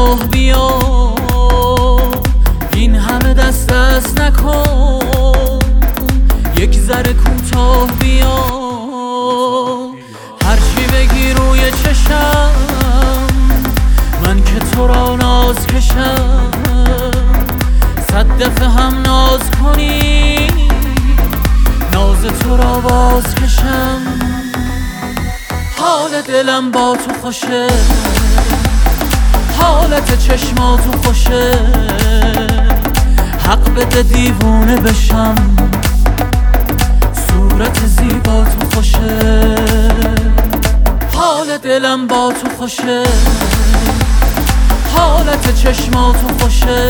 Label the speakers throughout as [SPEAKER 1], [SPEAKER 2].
[SPEAKER 1] کوتاه بیا، این همه دست نکن، یک ذره کوتاه بیا. هرچی بگی روی چشم، من که تو را ناز کشم، 100 دفعه هم ناز کنی، ناز تو را باز کشم. حال دلم با تو خوشه، حالت چشماتو خوشه، حق بده دیوونه بشم، صورت زیبا تو خوشه. حال دلم با تو خوشه، حالت چشماتو خوشه،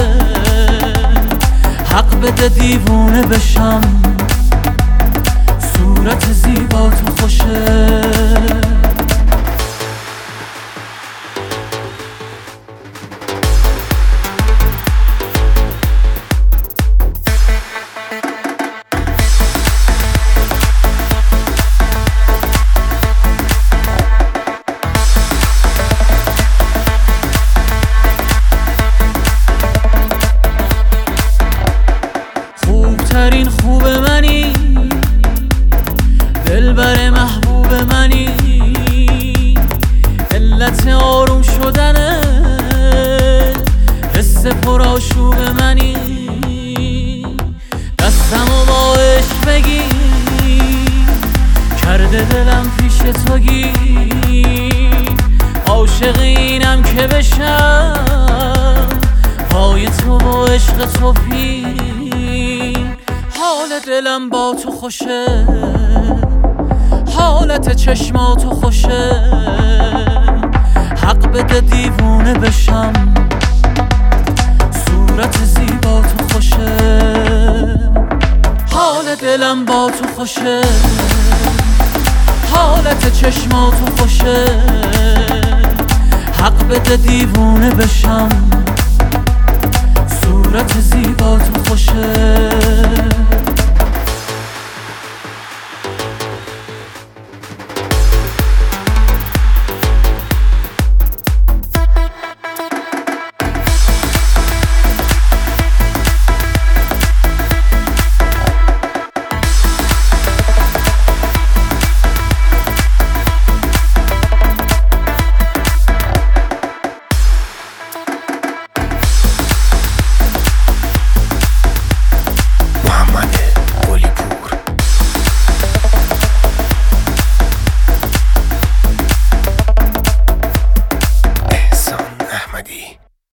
[SPEAKER 1] حق بده دیوونه بشم، صورت زیبا تو خوشه. خوبترین خوب منی، دلبر محبوب منی، علت آروم شدن حس پرآشوب منی. دستمو با عشق بگیر، کرده دلم پیش تو گیر، عاشق اینم که بشم پای تو و عشق تو پیر. حال دلم با تو خوشه، حالت چشماتو خوشه، حق بده دیوونه بشم، صورت زیبا تو خوشه. حال دلم با تو خوشه، حالت چشماتو خوشه، حق بده دیوونه بشم،